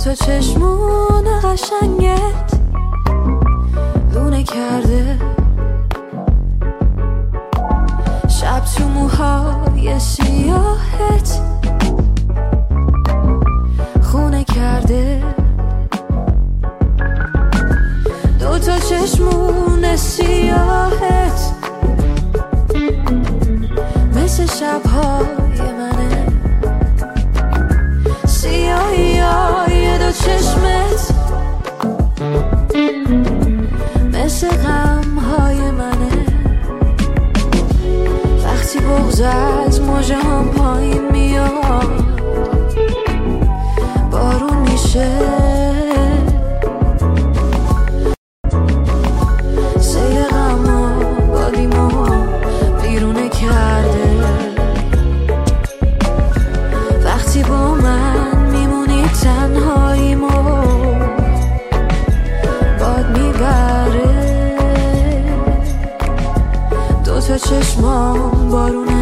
دوتا چشمون قشنگت لونه کرده، شب تو موهای سیاهت خونه کرده، دوتا چشمون سیاهت مثل شبهای منه، سیاهی های دو چشمت مثل غمهای منه. وقتی بغض از موجه هم پایین میاد بارون میشه، سیل غم و بادیمو بیرونه کرده. وقتی با من میمونی تنهاییمو باد میبره، دوتا چشمام بارون